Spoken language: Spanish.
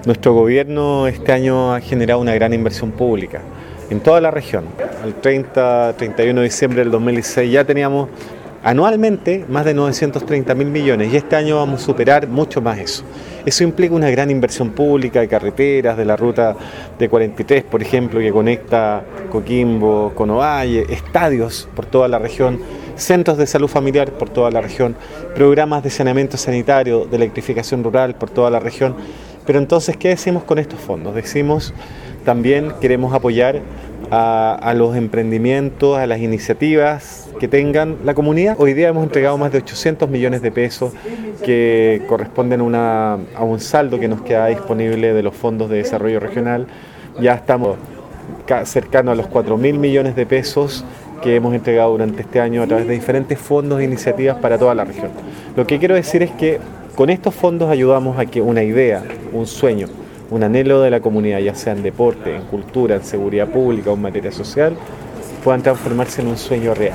Nuestro gobierno este año ha generado una gran inversión pública en toda la región. Al 31 de diciembre del 2016 ya teníamos anualmente más de 930.000 millones y este año vamos a superar mucho más eso. Eso implica una gran inversión pública de carreteras, de la ruta de 43, por ejemplo, que conecta Coquimbo con Ovalle, estadios por toda la región, centros de salud familiar por toda la región, programas de saneamiento sanitario, de electrificación rural por toda la región. Pero entonces, ¿qué decimos con estos fondos? Decimos también queremos apoyar a los emprendimientos, a las iniciativas que tengan la comunidad. Hoy día hemos entregado más de 800 millones de pesos que corresponden a un saldo que nos queda disponible de los fondos de desarrollo regional. Ya estamos cercanos a los 4.000 millones de pesos que hemos entregado durante este año a través de diferentes fondos e iniciativas para toda la región. Lo que quiero decir es que con estos fondos ayudamos a que una idea, un sueño, un anhelo de la comunidad, ya sea en deporte, en cultura, en seguridad pública o en materia social, puedan transformarse en un sueño real.